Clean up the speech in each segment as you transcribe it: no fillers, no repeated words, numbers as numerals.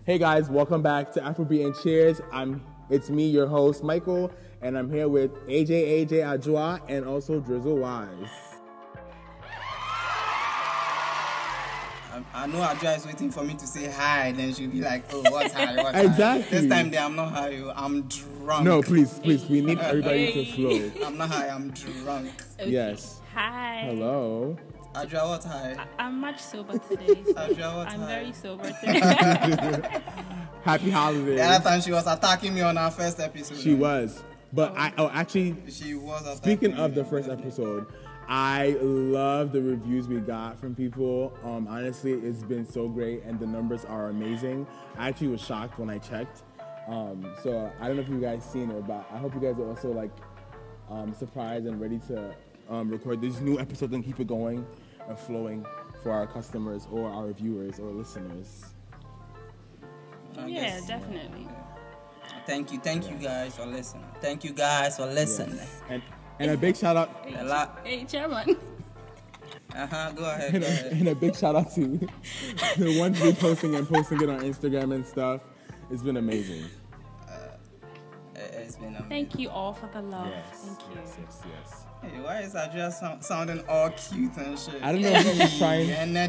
Hey guys, welcome back to Afrobeat and Cheers. It's me, your host, Michael, and I'm here with AJ Adjoa and also Drizzle Wise. I know Adjoa is waiting for me to say hi, then she'll be like, oh, what's hi, what's Exactly. hi? This time I'm not high, I'm drunk. No, please, we need everybody to flow. I'm not high, I'm drunk. Okay. Yes. Hi. Hello. Adjoa, what's high? I'm much sober today. So Adjoa, what's I'm high? very sober today. Happy holidays. The other time she was attacking me on our first episode. She was. But She was attacking speaking of me. the first episode, I love the reviews we got from people. Honestly, it's been so great and the numbers are amazing. I actually was shocked when I checked. So I don't know if you guys seen it, but I hope you guys are also like surprised and ready to record these new episodes and keep it going and flowing for our customers or our viewers or listeners. Yeah, definitely. Thank you guys for listening. Thank you guys for listening. Yes. And a big shout out. Hey, Chairman. Go ahead. And a big shout out to the ones reposting and posting it on Instagram and stuff. It's been amazing. It's been amazing. Thank you all for the love. Yes. Thank you. Yes. Hey, why is Adjoa sounding all cute and shit? I don't know if she's trying.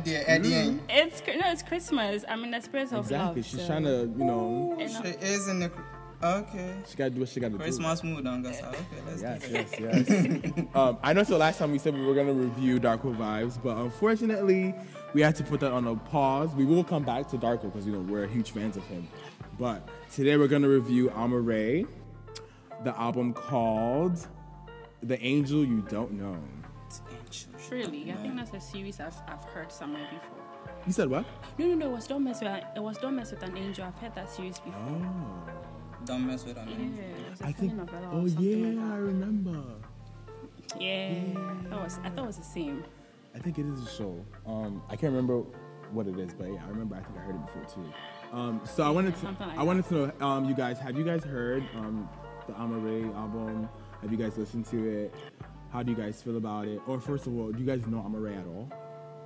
It's Christmas. I'm in the spirit of Exactly. love. She's trying to, She is in the... Okay. she got to do what she got to do. Christmas mood, Angasa. Okay, let's do it. Yes. I know. So last time we said we were gonna review Darko Vibes, but unfortunately we had to put that on a pause. We will come back to Darko because we're huge fans of him. But today we're gonna review Amaarae, the album called "The Angel You Don't Know." Really, I think that's a series I've heard somewhere before. You said what? No. It was Don't Mess with an Angel. I've heard that series before. Oh. Don't mess with her. Yeah, it was a I think. telenovela Oh or something yeah, I like remember. that. Yeah. I thought it was the same. I think it is a show. I can't remember what it is, but yeah, I remember. I think I heard it before too. So I wanted to know, you guys, have you guys heard the Amaarae album? Have you guys listened to it? How do you guys feel about it? Or first of all, do you guys know Amaarae at all?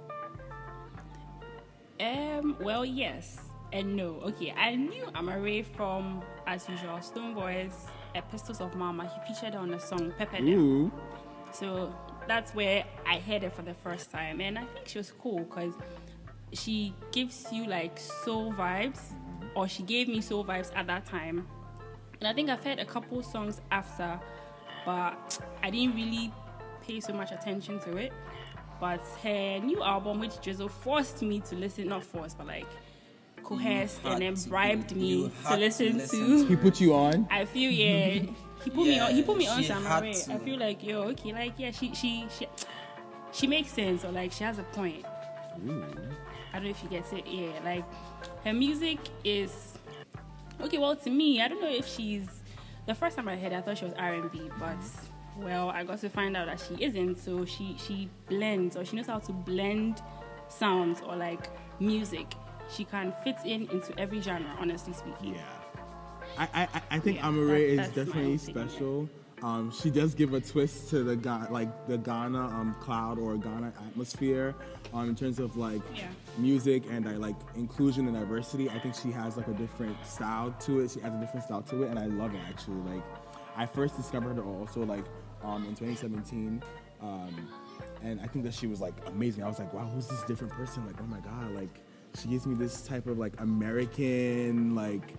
Well, yes and no. Okay, I knew Amaarae from, as usual, Stonebwoy's Epistles of Mama. He featured on the song Pepper Them. Ooh. So that's where I heard it for the first time, and I think she was cool because she gives you like soul vibes, or she gave me soul vibes at that time. And I think I've heard a couple songs after, but I didn't really pay so much attention to it. But her new album, which Drizzle forced me to listen, not forced, but like coerced and then bribed me to listen to. He put you on? I feel, yeah. He put me on. He put me on she had Amaarae. to. I feel like, okay, like, yeah, she makes sense, or like she has a point. Ooh. I don't know if she gets it. Yeah, like her music is okay. Well, to me, I don't know if she's. The first time I heard her, I thought she was R&B, but well, I got to find out that she isn't. So she blends, or she knows how to blend sounds or like music. She can fit into every genre, honestly speaking. Yeah. I think Amaarae is definitely special. She does give a twist to the Ghana cloud or Ghana atmosphere in terms of like music and like inclusion and diversity. I think she has like a different style to it. She adds a different style to it, and I love it actually. Like I first discovered her also like in 2017, and I think that she was like amazing. I was like, wow, who's this different person? Like, oh my god, like she gives me this type of like American like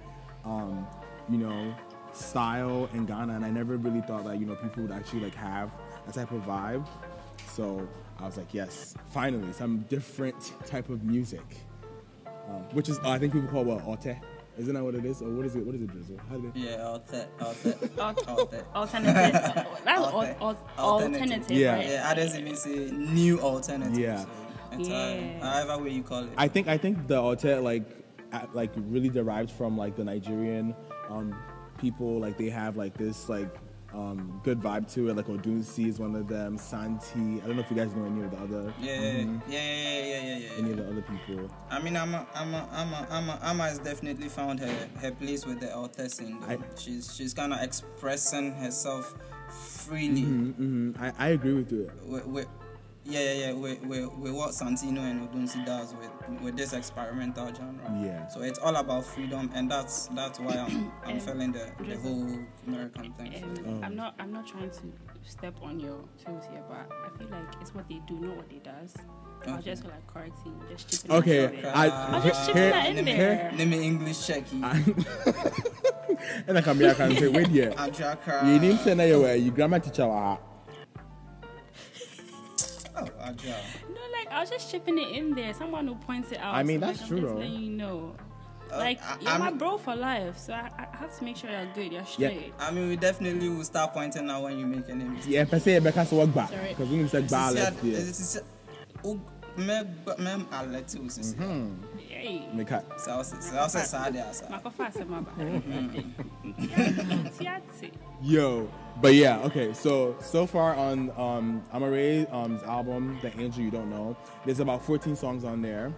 style in Ghana, and I never really thought that people would actually like have that type of vibe. So I was like, yes, finally some different type of music, which is I think people call what Alte. Isn't that what it is, or what is it? What is it, Drizzle? How do they? Yeah, Alte. Alternative. That's alternative. Yeah. Right? Yeah, others even say new alternative. Yeah. So however way you call it. I think the Alte like really derived from like the Nigerian people. Like they have like this like good vibe to it. Like Odunsi is one of them. Santi. I don't know if you guys know any of the other. Yeah. Any of the other people. I mean, Ama has definitely found her place with the Alte scene. She's kind of expressing herself freely. I agree with you. with what Santino and Odunsi does with this experimental genre. Yeah. So it's all about freedom, and that's why I'm feeling the whole American thing. I'm not trying to step on your toes here, but I feel like it's what they do, not what they does. Okay. I'll just like correcting, just chipping. Okay, I'll just chip that in there. Let me English checky. And I can say, wait here. You didn't say that you grammar teacher. No, like I was just chipping it in there. Someone who points it out. I mean, so that's like, true, I'm just though. letting you know. Like, you're my bro for life, so I have to make sure you're good, you're straight. Yeah. I mean, we definitely will start pointing out when you make an mistake. Yeah, per se, because work back. Because we said bar left here. Yo, but yeah, okay. So far on Amaray's album, The Angel You Don't Know, there's about 14 songs on there.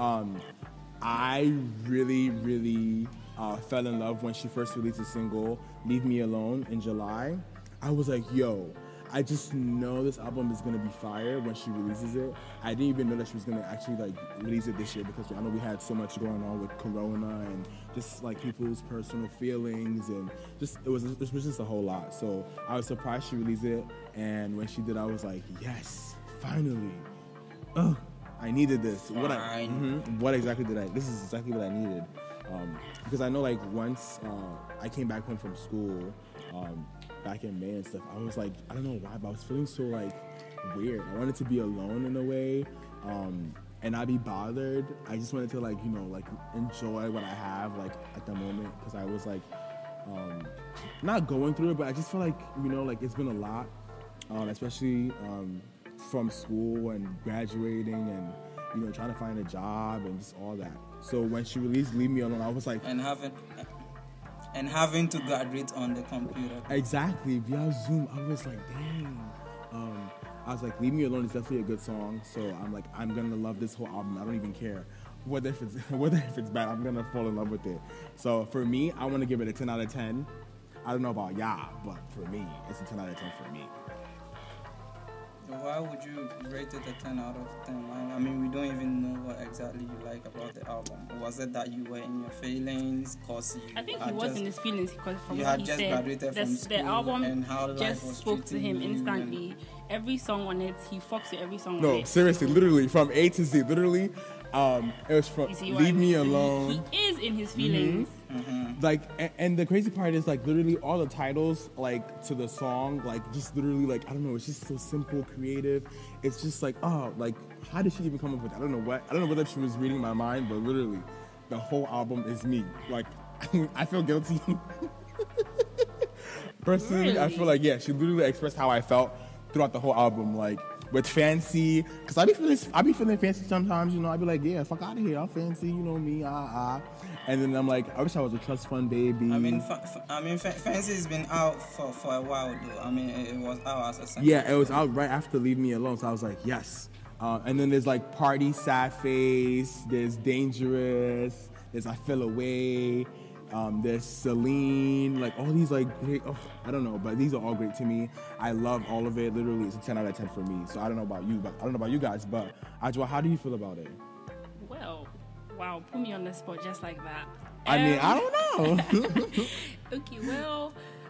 I really fell in love when she first released a single, Leave Me Alone, in July. I was like, yo, I just know this album is gonna be fire when she releases it. I didn't even know that she was gonna actually like release it this year because I know we had so much going on with Corona and just like people's personal feelings and just it was just a whole lot. So I was surprised she released it, and when she did, I was like, yes, finally. Ugh, I needed this. What exactly did I? This is exactly what I needed. Because I know like once I came back home from school. Back in May and stuff, I was like, I don't know why, but I was feeling so like weird. I wanted to be alone in a way, and not be bothered. I just wanted to like, you know, like enjoy what I have like at the moment, because I was like, not going through it, but I just feel like, you know, like it's been a lot, especially from school and graduating and, you know, trying to find a job and just all that. So when she released Leave Me Alone, I was like, and having to graduate on the computer. Exactly, via Zoom. I was like, dang. I was like, Leave Me Alone is definitely a good song. So I'm like, I'm gonna love this whole album. I don't even care whether if it's bad. I'm gonna fall in love with it. So for me, I want to give it a 10 out of 10. I don't know about y'all, but for me, it's a 10 out of 10 for me. Why would you rate it a 10 out of 10? I mean, we don't even know what exactly you like about the album. Was it that you were in your feelings? I think he was in his feelings because from what he said, the album and how just spoke to him instantly. Every song on it, he fucks with every song on it. No, seriously, literally, from A to Z, literally, it was from Leave Me Alone. He is in his feelings. Like, and the crazy part is, like, literally all the titles, like, to the song, like, just literally, like, I don't know, it's just so simple, creative. It's just like, oh, like, how did she even come up with that? I don't know whether she was reading my mind, but literally, the whole album is me. Like, I feel guilty. Personally, really? I feel like, yeah, she literally expressed how I felt throughout the whole album, like, with Fancy, because I be feeling fancy sometimes, you know. I be like, yeah, fuck out of here, I'm fancy, you know me, and then I'm like, I wish I was a trust fund baby. I mean, Fancy has been out for a while though. I mean, it was out as a single. Yeah, it was out right after Leave Me Alone, so I was like, yes. And then there's like Party, Sad Face, there's Dangerous, there's I Feel Away. There's Celine, like all these like great, I don't know, but these are all great to me. I love all of it. Literally, it's a 10 out of 10 for me. So I don't know about you guys, but Ajwa, how do you feel about it? Well, wow, put me on the spot just like that. I mean, I don't know. Okay, well,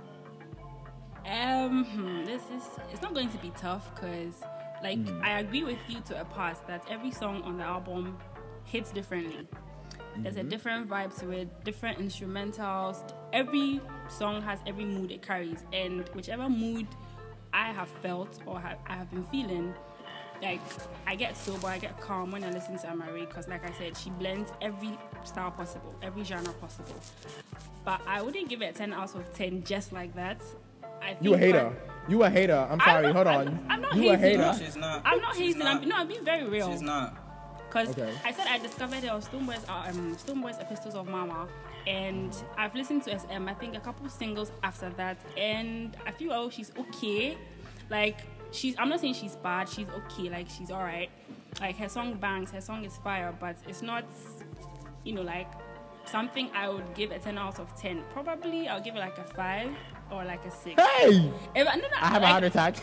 it's not going to be tough because, like, I agree with you to a pass that every song on the album hits differently. There's a different vibe to it, different instrumentals. Every song has every mood it carries, and whichever mood I have felt or I have been feeling, like I get sober, I get calm when I listen to Amaarae, because like I said, she blends every style possible, every genre possible. But I wouldn't give it a 10 out of 10 just like that. You a hater. You a hater. I'm sorry. Hold on. I'm not you hazing. A hater. No, she's not. I'm not hazing. I'm being very real. She's not. Because I said I discovered it on Stonebwoy's Epistles of Mama, and I've listened to SM, I think a couple singles after that, and I feel she's okay. Like, I'm not saying she's bad, she's okay, like she's alright. Like, her song bangs, her song is fire, but it's not, you know, like something I would give a 10 out of 10. Probably I'll give it like a 5 or like a 6. Hey! If, no, I have a heart attack.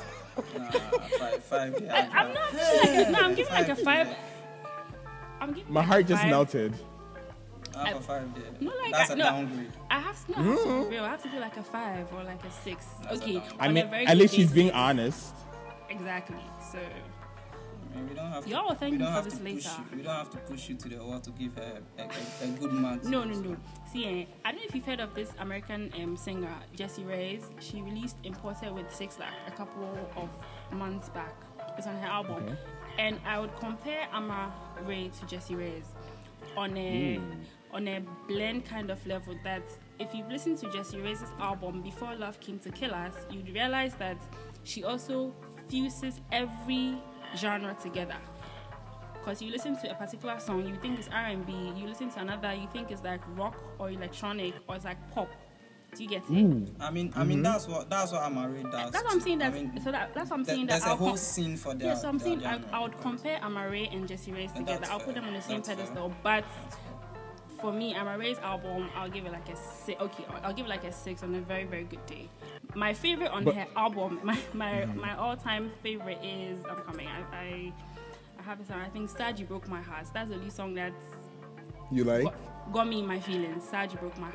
Five. Yeah, I'm not like no, I'm giving like a 5. I'm giving My like heart a just 5. melted. half of 5 there. No, like That's a no, downgrade. I have to be real. I have to do like a 5 or like a 6. That's a Okay, downgrade. I on mean, a very at good least she's day, being 6. honest. Exactly. So I mean, we don't have to, Y'all will thank we me don't for have this to push later. you. We don't have to push you to the wall to give her a good mark. no. See, I don't know if you've heard of this American singer Jessie Reyes. She released Imported with 6 like a couple of months back. It's on her album, Okay. and I would compare Ama Ray to Jessie Reyes on a blend kind of level. That if you've listened to Jessie Reyes' album Before Love Came to Kill Us, you'd realize that she also fuses every genre together. Because you listen to a particular song, you think it's R&B. You listen to another, you think it's like rock or electronic or it's like pop. Do you get it? I mean, that's what Amare does. That's what I'm saying. I mean, That's what I'm saying. there's That a I'll whole scene for that. Yeah, so I'm saying I would compare Amare and Jessie Reyes And together. that's I'll put fair. them on the same That's fair. pedestal. But for me, Amare's album, I'll give it like a 6. Okay, I'll give it like a 6 on a very, very good day. My favorite on her album, my all-time favorite is I'm coming. I have this song. I think Saji Broke My Heart. That's the only song that You like? got me in my feelings. Saji Broke My Heart.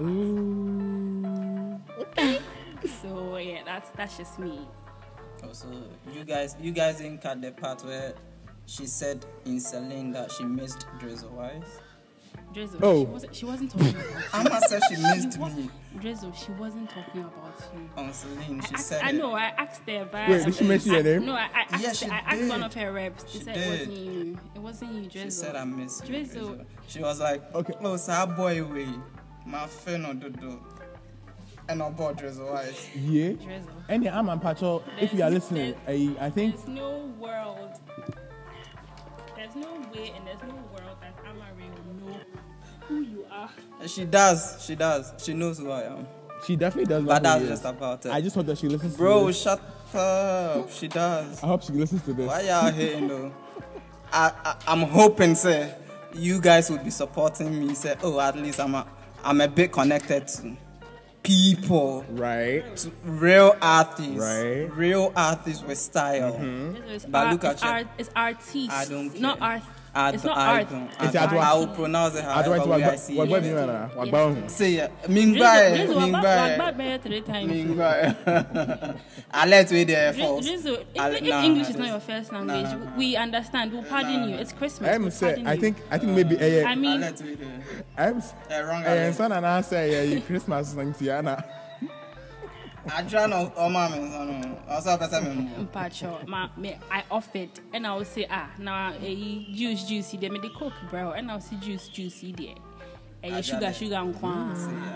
Ooh. Okay. So yeah, that's just me. Also, you guys didn't cut the part where she said in Celine that she missed Drizzle Wise. Drizzle, Oh. she wasn't talking about Amma said she missed me Drizzle, she wasn't talking about you. on Celine. She said I it. know, I asked her via... Wait, did she mention your name? No, I asked, Yeah, she I asked did. one of her reps. She She said did. it wasn't you. It wasn't you, Drizzle. She said I miss you. Drizzle. Drizzle. She was like, Okay. oh, so boy way, my friend on Dodo, and I bought Drizzle Wise. Yeah. Drizzle. And I'm on Pacho. If you are listening, I think There's no world. There's no way and there's no world that Amare will know who you are. She does. She knows who I am. she definitely does. But love that's who he just is. about it. I just hope that she listens to Bro, this. shut up. She does. I hope she listens to this. Why y'all hating though? I'm hoping, say, you guys would be supporting me. Say, oh, at least I'm a bit connected to people, Right. to real artists, Right. real artists with style. Drizzle is But art, look at you. it's artiste. I don't Not care. art. It's not art. It's I Adwa. will pronounce it I don't however way I see what it. do you mean? What Yes. about Say it. Drizzle, Mingbae. what better 3 times? Mingbae. I let you there first. Drizzle, if Nah, English is nah, not your first language, nah. we understand. We'll pardon you. It's Christmas. I'm We'll say pardon I you. think maybe I I mean, let you there. I'm Wrong. son and I say you Christmas thing Tiana. I try no mama son. Also person me. Mpacho, I offered, and I will say, now juicy, they made the coke, bro, and I'll see juicy there. And sugar and kwan.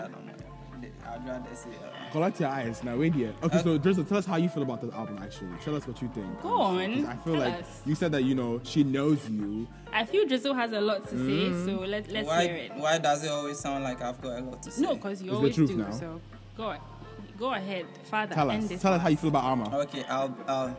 I'd rather say Collect your eyes now. Wait here. Okay, so Drizzle, tell us how you feel about this album. Actually, tell us what you think. Go on, 'Cause I feel tell like us. you said that she knows you. I feel Drizzle has a lot to say, so let's hear it. Why does it always sound like I've got a lot to say? No, because you the always truth do. now. So go ahead, Father. Tell end us. this Tell us one. how you feel about Arma. Okay, I'll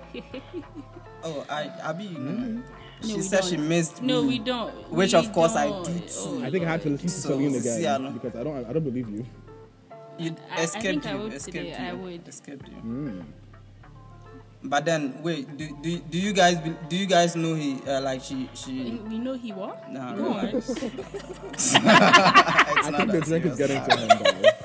Abi, you know. No, She we said she don't. missed me. No, we don't. Which We of course I don't. do too. I think I have to listen to So, Celine see, I know. again because I don't believe you. You I escaped think I you. would Escaped today, you. I would. Escaped you. But then wait, do you guys know he she We know he what? Nah, Go on. it's I not think the that drink is serious. getting to him, guys.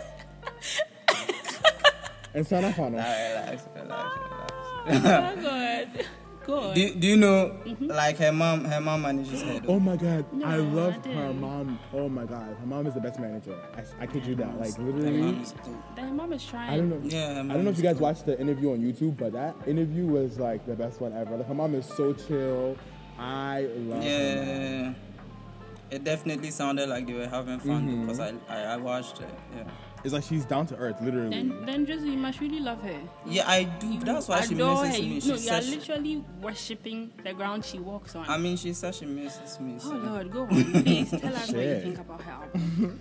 And Sana Fano. Relax. Oh God. Go on. Do you know like her mom manages her though? Oh my god, I No, love I her didn't. mom. Oh my god, her mom is the best manager. I kid you that. Like Her literally, mom is cool. That mom is trying. I don't know. Yeah, her I mom don't know if is you guys cool. watched the interview on YouTube, but that interview was like the best one ever. Like her mom is so chill. I love her. Yeah. It definitely sounded like they were having fun because I watched it. Yeah. It's like she's down to earth, literally. Then Drizzle, you must really love her. Yeah, I do. That's why she Adore misses her. me. No, She you are said she, literally worshipping the ground she walks on. I mean, she said she misses me. Oh So. Lord, go on. Please tell us what you Shit. think about her album.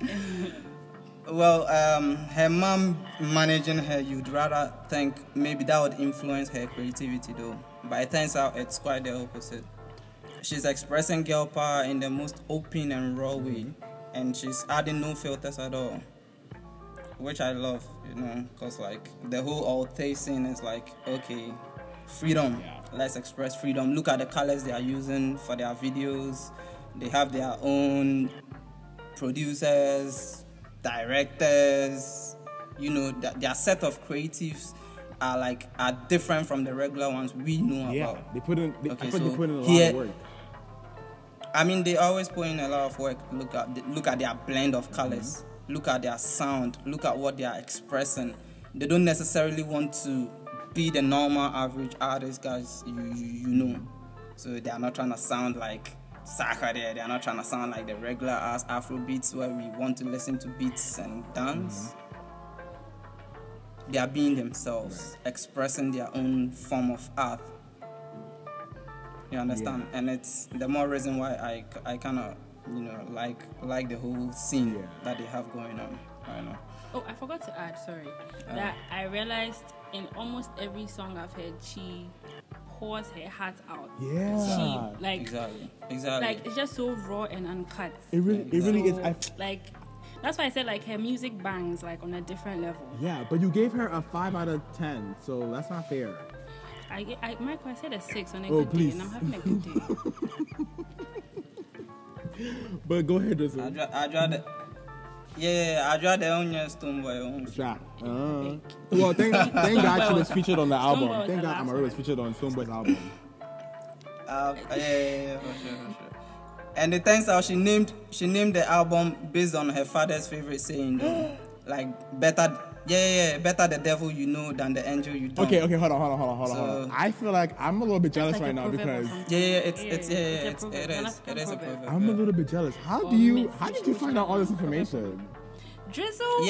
Well, her mom managing her, you'd rather think maybe that would influence her creativity though. But it turns out it's quite the opposite. She's expressing girl power in the most open and raw way. and she's adding no filters at all, which I love, you know, because like the whole alt scene is like, okay, freedom, let's express freedom. Look at the colors they are using for their videos. They have their own producers, directors, you know, their set of creatives are different from the regular ones we know about. They put in a lot of work. I mean, they always put in a lot of work. Look at their blend of colors. Look at their sound. Look at what they are expressing. They don't necessarily want to be the normal average artist guys you know. So they are not trying to sound like Saka there. They are not trying to sound like the regular ass Afro beats where we want to listen to beats and dance. They are being themselves, expressing their own form of art. You understand? And it's the more reason why I kind of, you know, like the whole scene that they have going on right now. Oh, I forgot to add, sorry, that I realized in almost every song I've heard, she pours her heart out. Yeah. She, like, exactly. Like, it's just so raw and uncut. It really is. Like, that's why I said, like, her music bangs, like, on a different level. Yeah, but you gave her a 5 out of 10, so that's not fair. Michael, I said a 6 on a Oh, good please. day, and I'm having a good day. But go ahead, Joseph. I'd rather own your Stonebwoy. Sure. Well, thank God she was featured on the album. Stonebwoy was Thank the God last Amara was featured on Stonebwoy's album. Yeah, for sure. And the things how she named the album based on her father's favorite saying, though. Like better the devil you know than the angel you don't. Okay, hold on. I feel like I'm a little bit jealous Like right a now proverb or because something. It is a proverb. I'm a little bit jealous. How did you find out all this information? Drizzle,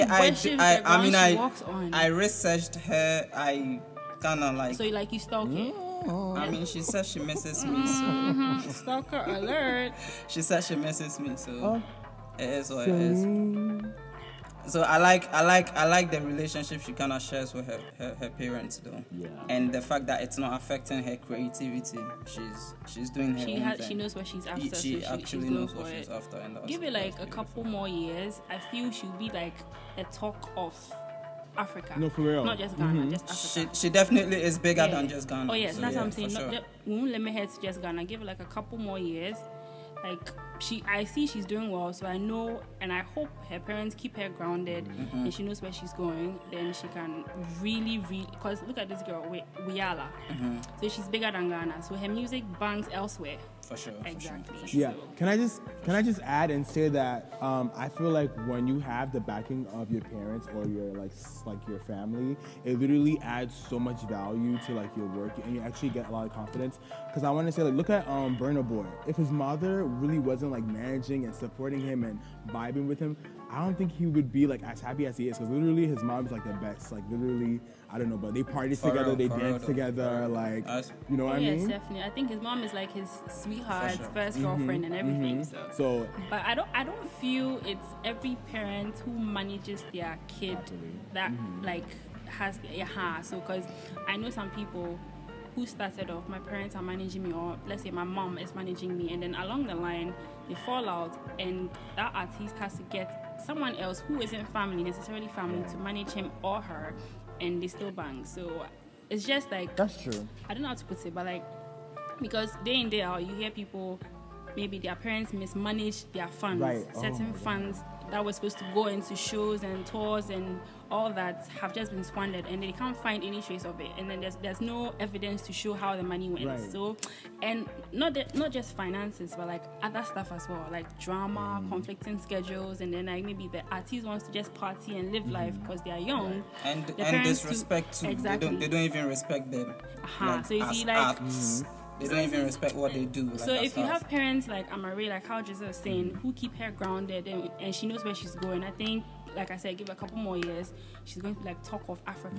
I researched her. I kind of like. So you stalk it? I mean, she says she misses me, so. Stalker alert. She says she misses me, so it is what it is. So I like the relationship she kind of shares with her parents, though. Yeah. And the fact that it's not affecting her creativity. She's doing her own thing. She knows what she's after. She actually knows what she's after. And give it like a couple more years. I feel she'll be like a talk of Africa. No, for real. Not just Ghana, just Africa. She definitely is bigger than just Ghana. Oh yes, so that's what I'm saying. Sure. We won't limit her to just Ghana. Give it like a couple more years. Like I see she's doing well, so I know and I hope her parents keep her grounded and she knows where she's going. Then she can really, because look at this girl, Wiala. So she's bigger than Ghana. So her music bangs elsewhere. For sure. Exactly. For sure. Yeah. Can I just add and say that I feel like when you have the backing of your parents or your like your family, it literally adds so much value to like your work and you actually get a lot of confidence. Because I want to say, like, look at Burna Boy. If his mother really wasn't like managing and supporting him and vibing with him, I don't think he would be like as happy as he is. Because literally his mom is like the best. Like literally, I don't know, but they party together, they dance together, like you know what I mean? Yes, definitely. I think his mom is like his sweetheart, first girlfriend, and everything. So, but I don't feel it's every parent who manages their kid that like has so because I know some people who started off, my parents are managing me, or let's say my mom is managing me, and then along the line they fall out and that artist has to get someone else who isn't necessarily family to manage him or her, and they still bang. So it's just like, that's true. I don't know how to put it, but like, because day in day out you hear people, maybe their parents mismanage their funds, certain funds that were supposed to go into shows and tours and all that have just been squandered, and they can't find any trace of it, and then there's no evidence to show how the money went. So, and not just finances, but like other stuff as well, like drama, conflicting schedules, and then like maybe the artist wants to just party and live life because they are young, and disrespect too. Exactly. They don't even respect them. So you see, like. They don't even respect what they do. So if you have parents like Amari, like how Giselle was saying, who keep her grounded and she knows where she's going, I think, like I said, give her a couple more years, she's going to be like talk of Africa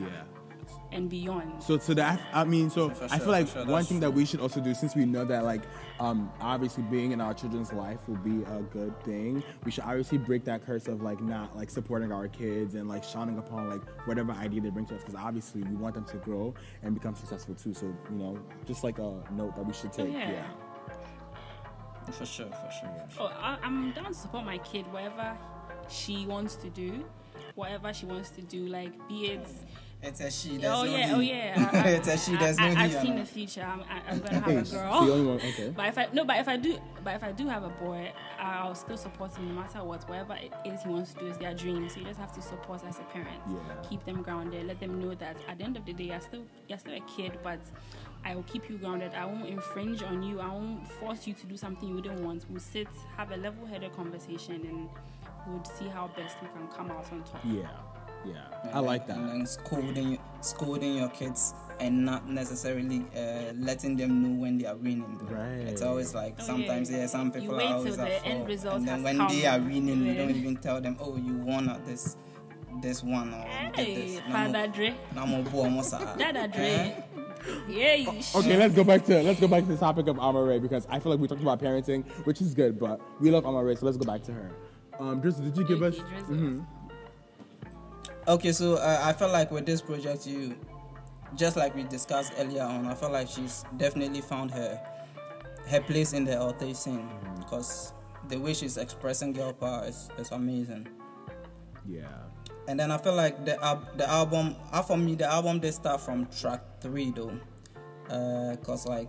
and beyond. So that, I mean, so I feel like one thing that we should also do, since we know that like obviously being in our children's life will be a good thing, we should obviously break that curse of like not like supporting our kids and like shining upon like whatever idea they bring to us, because obviously we want them to grow and become successful too. So, you know, just like a note that we should take. For sure. Oh, I'm down to support my kid, whatever she wants to do. Like, be it. It's a she. Oh yeah. It's a she. There's no he. I've seen the future. I'm gonna have a girl. The only one, okay. But if I do have a boy, I'll still support him no matter what. Whatever it is he wants to do is their dream. So you just have to support as a parent. Yeah. Keep them grounded. Let them know that at the end of the day, you're still a kid, but I will keep you grounded. I won't infringe on you. I won't force you to do something you wouldn't want. We'll sit, have a level-headed conversation, and we'll see how best we can come out on top. Yeah. I like that. And then scolding your kids and not necessarily letting them know when they are winning. Though. Right. It's always like sometimes some people you wait are always till the end result and then when they are winning, you don't even tell them, oh, you won at this one or you did this. Father Dre. Dada Dre. Yeah. Okay, let's go back to the topic of Amaarae, because I feel like we talked about parenting, which is good, but we love Amaarae, so let's go back to her. Drizzle, did you give us? Mm-hmm. Okay, so I feel like with this project, you, just like we discussed earlier on, I feel like she's definitely found her place in the LT scene, because the way she's expressing girl power is amazing. Yeah. And then I feel like the album, for me, the album did start from track 3 though, cause like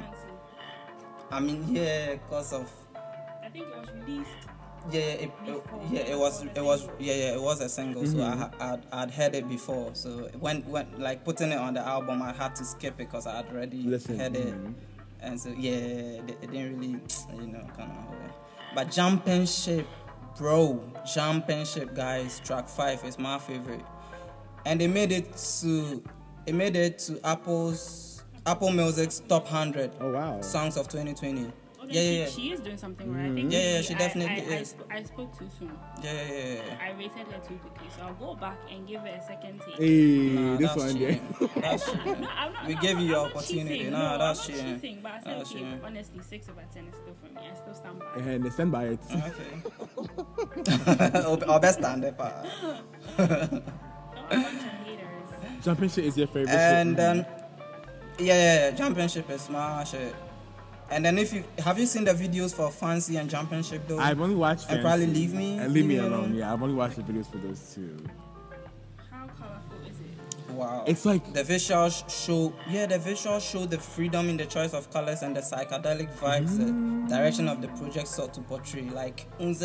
I think it was released. It was a single, so I'd heard it before. So when like putting it on the album, I had to skip it because I had already heard it, and so it didn't really, kind of. But Jumping Ship, guys, track 5 is my favorite, and they made it to Apple Music's top 100 songs of 2020. She is doing something right. I think she definitely is. I spoke too soon. I rated her too quickly, so I'll go back and give her a second take. Hey, this one, we gave you your opportunity. That's cheating. But I said, honestly, 6 over 10 is still for me. I still stand by it. And stand by it. Okay. Our best stand-up. Jumping Ship is your favorite. And then, Jumping Ship is my shit. And then have you seen the videos for Fancy and Jumping Ship though? I've only watched Fancy. And probably Leave Me. And Leave Me Alone. Yeah, I've only watched the videos for those two. How colorful is it? Wow. It's like the visuals show the freedom in the choice of colors and the psychedelic vibes, the direction of the project sought to portray. Like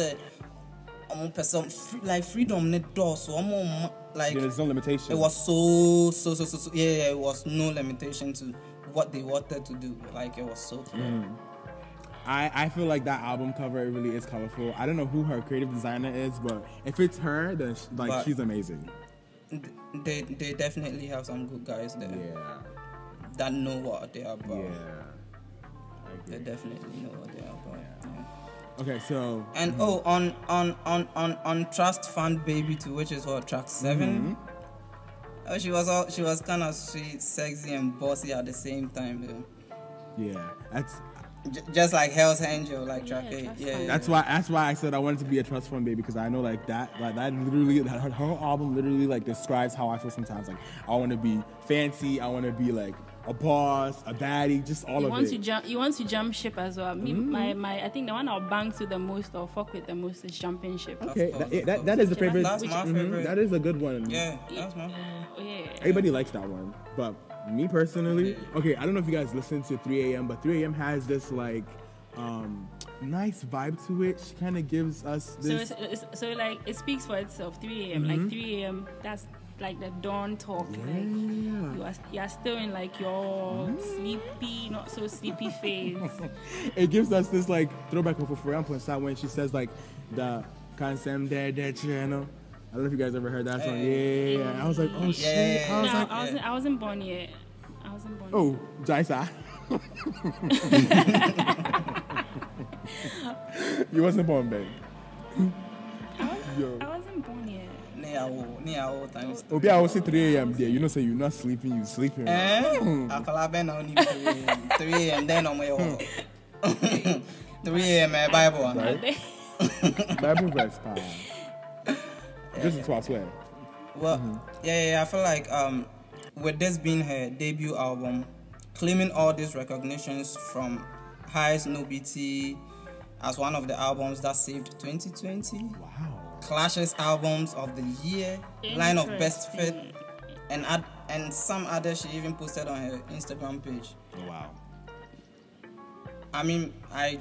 freedom net door, so like there's no limitation. It was so it was no limitation to what they wanted to do. Like it was so clear. I feel like that album cover really is colorful. I don't know who her creative designer is, but if it's her, then she's amazing. They definitely have some good guys there. Yeah. That know what they are about. Yeah. They definitely know what they are about. Yeah. Okay, so and on Trust Fund Baby 2, which is what, track 7. Oh, she was kind of sweet, sexy, and bossy at the same time, though. Yeah, that's just like Hell's Angel, like track 8. That's why I said I wanted to be a trust fund baby, because I know that literally her album literally like describes how I feel sometimes. Like I want to be fancy, I want to be like a boss, a baddie, just all of it. You want to jump ship as well. My I think the one I'll bang to the most or fuck with the most is Jumping Ship. Okay, that is a favorite. That's my favorite. That is a good one. Yeah, that's my favorite. Everybody likes that one, but me personally, okay, I don't know if you guys listen to 3 a.m., but 3 a.m. has this like nice vibe to it. She kind of gives us this. So like it speaks for itself. 3 a.m. Like 3 a.m. That's like the dawn talk. Like you are still in like your sleepy, not so sleepy phase. It gives us this like throwback of Furiampo when she says like the Kansem dead channel. I don't know if you guys ever heard that song. Yeah. I was like, oh shit. I wasn't born yet. Oh, Jaisa. You wasn't born, babe. I wasn't born yet. Obi, I will say 3 a.m. there. You know, say you're not sleeping, you sleeping. 3 a.m. then on my own. 3 a.m. Bible. Right? Bible verse, pal. This is what I swear. Well, I feel like with this being her debut album, claiming all these recognitions from Highs, No BT, as one of the albums that saved 2020. Wow. Clash's albums of the year, line of best fit, and some others she even posted on her Instagram page. Oh, wow. I mean,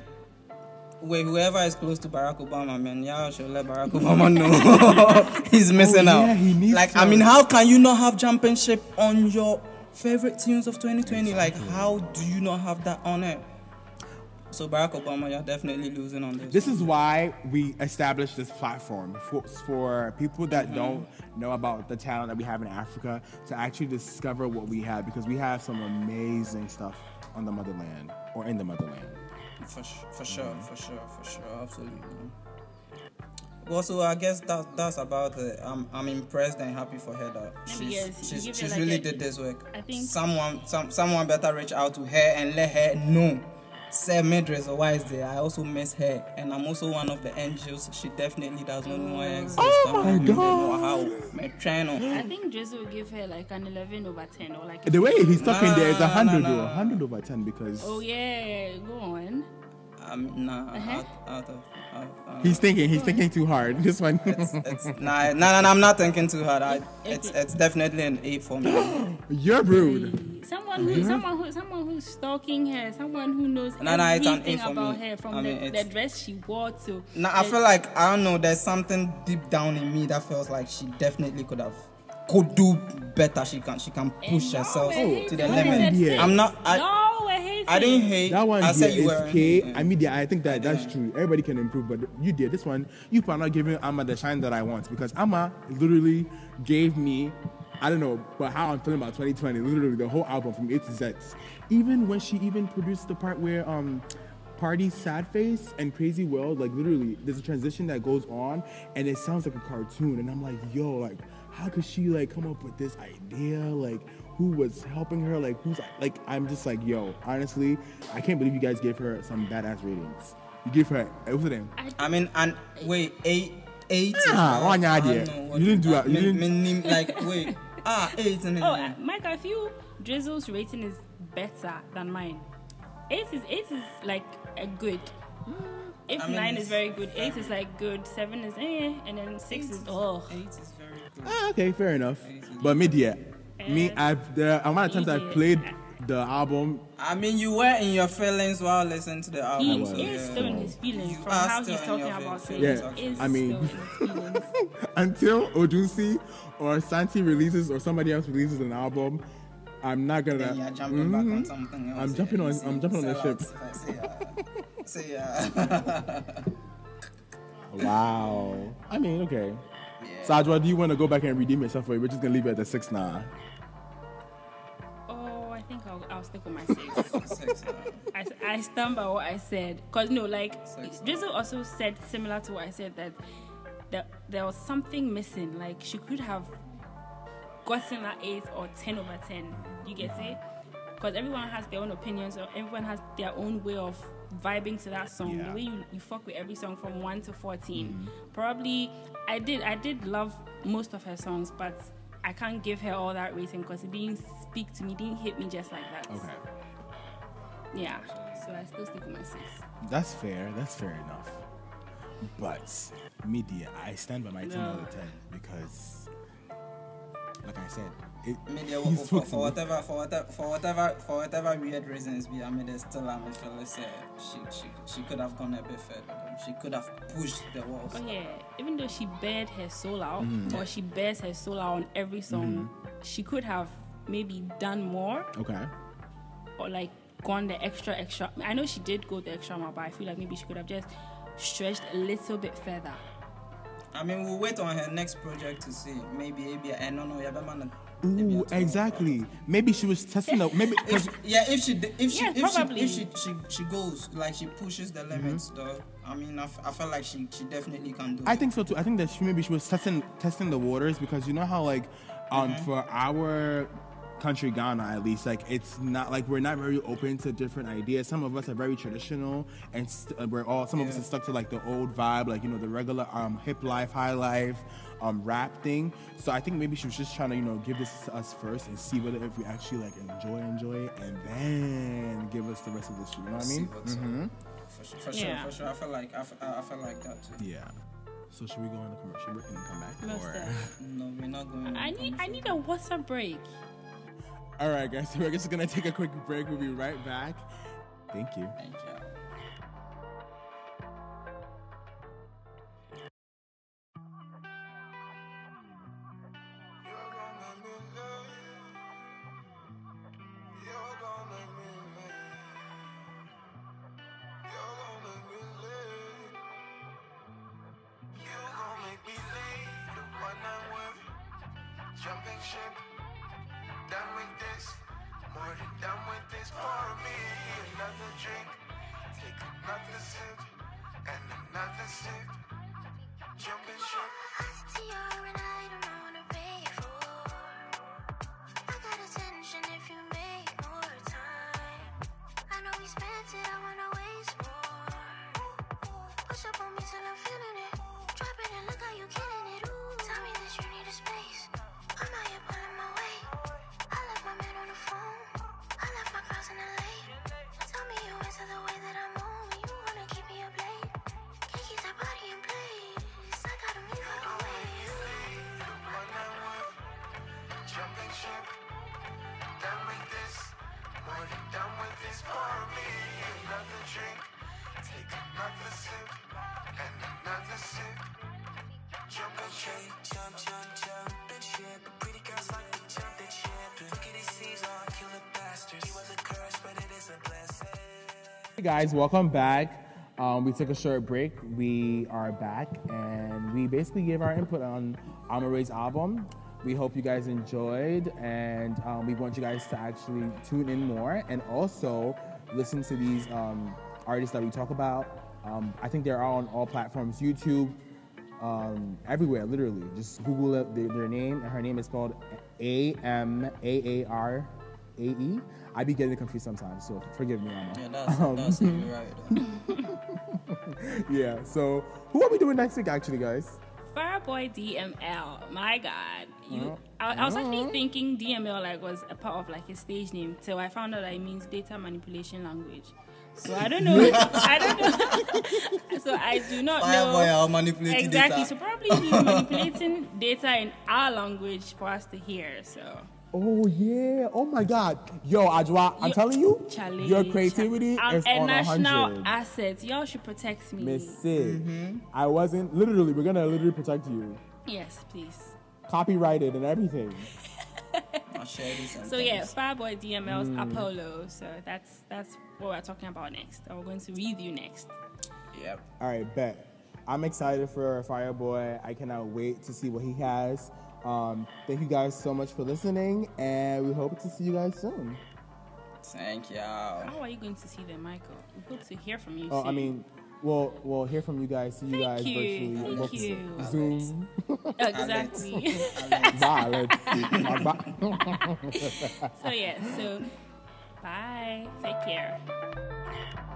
whoever is close to Barack Obama, man, y'all should let Barack Obama know he's missing out. He needs like, some. I mean, how can you not have championship on your favorite tunes of 2020? Exactly. Like, how do you not have that on it? So Barack Obama, you're definitely losing on this. This is why we established this platform for people that don't know about the talent that we have in Africa to actually discover what we have, because we have some amazing stuff on the motherland or in the motherland. For sure, absolutely. Also, I guess that's about it. I'm impressed and happy for her that she's like really did this work. I think someone better reach out to her and let her know. Say Medress or why is there? I also miss her, and I'm also one of the angels. She definitely does not know I exist. Oh my God! I think Drizzle will give her like an 11 over 10 or like. The way he's talking there is 100 or 100 over 10 because. Oh yeah, go on. Out of. He's thinking too hard. This one. I'm not thinking too hard. It's definitely an 8 for me. You're rude. Someone who's stalking her, someone who knows everything about her, from the dress she wore to. I feel like, I don't know, there's something deep down in me that feels like she definitely could do better. She can push herself to the limit. Yeah. I'm not. I didn't hate that one. I said you were. I mean, I think that's true. Everybody can improve, but you did this one. You are not giving Amma the shine that I want, because Amma literally gave me, I don't know, but how I'm feeling about 2020. Literally the whole album from A to Z. Even when she even produced the part where Party, Sad Face, and Crazy World, like literally, there's a transition that goes on, and it sounds like a cartoon. And I'm like, yo, like, how could she like come up with this idea? Like, who was helping her? Like, who's like? I'm just like, yo, honestly, I can't believe you guys gave her some badass ratings. You gave her, what's the name? I mean, and wait, 8. One idea. You didn't do it. Like, wait. 8. Oh, Mike, I feel Drizzle's rating is better than mine. 8 is like a good. If 9 is very good, 8 is like good, 7 is and then 6 is 8 is very good. Okay, fair enough. But the amount of times I've played the album. I mean, you were in your feelings while listening to the album. He is still in his feelings from how he's talking about it. Yeah, I mean, until Odunsi or Santi releases or somebody else releases an album, I'm not gonna. Then you're jumping back on something else. I'm jumping on the ship. See Wow. I mean, okay. Yeah. Sajwa, do you want to go back and redeem yourself, or we're just gonna leave it at the 6 now? Oh, I think I'll stick with my 6. I stand by what I said, cause Drizzle also said similar to what I said, that there was something missing. Like, she could have gotten that 8 or 10 over 10. You get it? Because everyone has their own opinions, or everyone has their own way of vibing to that song. The way you fuck with every song from 1 to 14. Probably I did love most of her songs, but I can't give her all that rating because it didn't speak to me, didn't hit me just like that. Okay. Yeah. So I still stick with my 6. That's fair enough. But media, I stand by my 10 out of 10 because, like I said, media for whatever weird reasons, I mean, there's still she could have gone a bit further. She could have pushed the walls. Oh yeah, even though she bared her soul out, or she bears her soul out on every song, she could have maybe done more. Okay. Or like gone the extra. I know she did go the extra mile, but I feel like maybe she could have just stretched a little bit further. I mean, we'll wait on her next project to see. Maybe Ooh, exactly. Maybe she was testing out. Maybe if she goes, like, she pushes the limits, though. I mean, I feel like she definitely can do it. I think so too. I think that she was testing the waters, because you know how like for our country, Ghana at least, like, it's not like we're not very open to different ideas. Some of us are very traditional, and some of us are stuck to like the old vibe, like, you know, the regular hip life, high life, rap thing. So I think maybe she was just trying to, you know, give this to us first and see whether if we actually like enjoy it, and then give us the rest of the shoot. You know what I mean? For for sure. I feel like that too. Yeah. So should we go on a commercial break and come back? No, we're not going. I need a water break. All right, guys. So we're just gonna take a quick break. We'll be right back. Thank you. Thank you. Jumping ship, done with this, more than done with this. Pour me another drink, take another sip, and another sip. Jumping ship. ITR and I don't know what to pay for. I got attention if you make more time. I know we spent it, I wanna waste more. Push up on me till I'm feeling it. Drop it and look how you killing it. Ooh, tell me that you need a space. I'm out here pulling my weight. I left my man on the phone. I left my cross in the lake. Tell me you answer the way that I'm on. You wanna keep me up late. Can't keep that body in place. I gotta move out the way. The one I want, jumping ship, done with this, more than done with this. Pour me another drink, take another sip, and another sip. Jumping ship, jump, jumping ship. Pretty girls like to jump that ship. Look at these seas, all kill the bastards. He was a curse, but it is a blessing. Hey guys, welcome back. We took a short break. We are back, and we basically gave our input on Amaray's album. We hope you guys enjoyed, and we want you guys to actually tune in more and also listen to these artists that we talk about. I think they're all on all platforms, YouTube, everywhere, literally. Just Google it, their name, and her name is spelled Amaarae. I be getting confused sometimes, so forgive me, Amma. Yeah, that's right. Yeah, so who are we doing next week, actually, guys? Fireboy DML. My God, I was actually thinking DML was a part of his stage name till I found out that it means data manipulation language. So I don't know. So I do not know. Fireboy manipulating exactly. data. So probably he's manipulating data in our language for us to hear. So. Oh yeah! Oh my God! Yo, Ajwa, I'm telling you, your creativity is a on national 100. asset. Y'all should protect me. Miss Sid, I wasn't literally. We're gonna literally protect you. Yes, please. Copyrighted and everything. I'll share this. So yeah, Fireboy DML's Apollo. So that's what we're talking about next. Or we're going to review next. Yep. All right, bet. I'm excited for Fireboy. I cannot wait to see what he has. Thank you guys so much for listening, and we hope to see you guys soon. Thank y'all. How are you going to see them, Michael? We hope to hear from you Oh, soon. I mean, we'll hear from you guys. See you guys virtually. Thank you. Zoom. Exactly. Bye. Let's see. Bye. So yeah. So bye. Take care.